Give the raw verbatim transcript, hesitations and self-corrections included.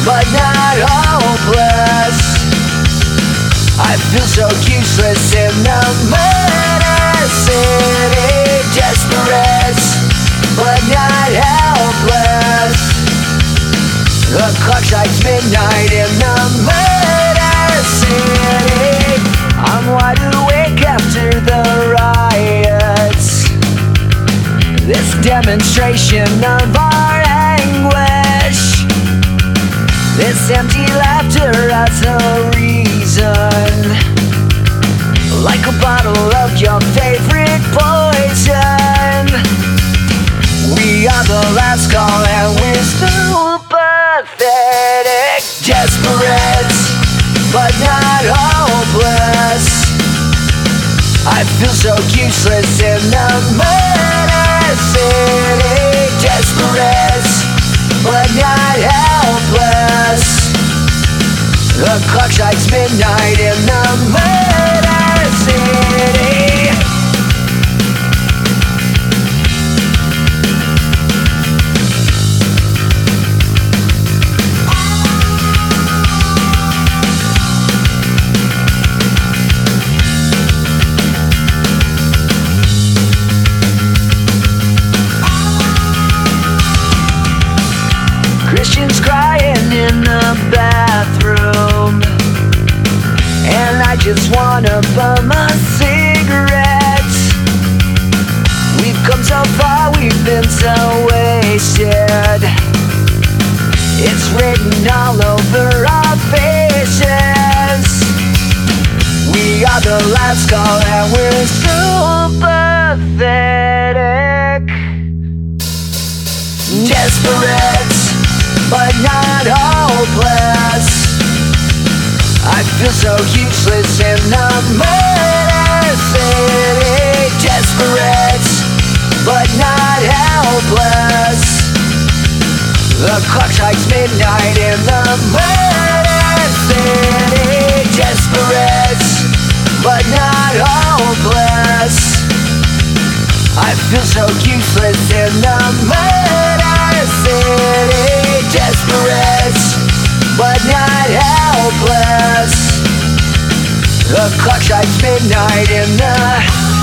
but not hopeless. I feel so useless in the murder city, desperate, but not helpless. The clock strikes midnight in the murder city. I'm wide awake after the riots, this demonstration of our anguish, this empty laughter as a reason, like a bottle of your favorite poison. We are the last call and we're still pathetic, desperate, but not hopeless. I feel so useless in the murder city, desperate, but not helpless. The clock strikes midnight in the murder city. Christians crying in the bathroom, and I just wanna bum a cigarette. We've come so far, we've been so wasted. It's written all over our faces. We are the last call and we're so pathetic, desperate, but not hopeless. I feel so useless in the murder city, desperate, but not helpless. The clock strikes midnight in the murder city, desperate, but not hopeless. I feel so useless in the murder city, desperate, but not helpless. The clock strikes midnight in the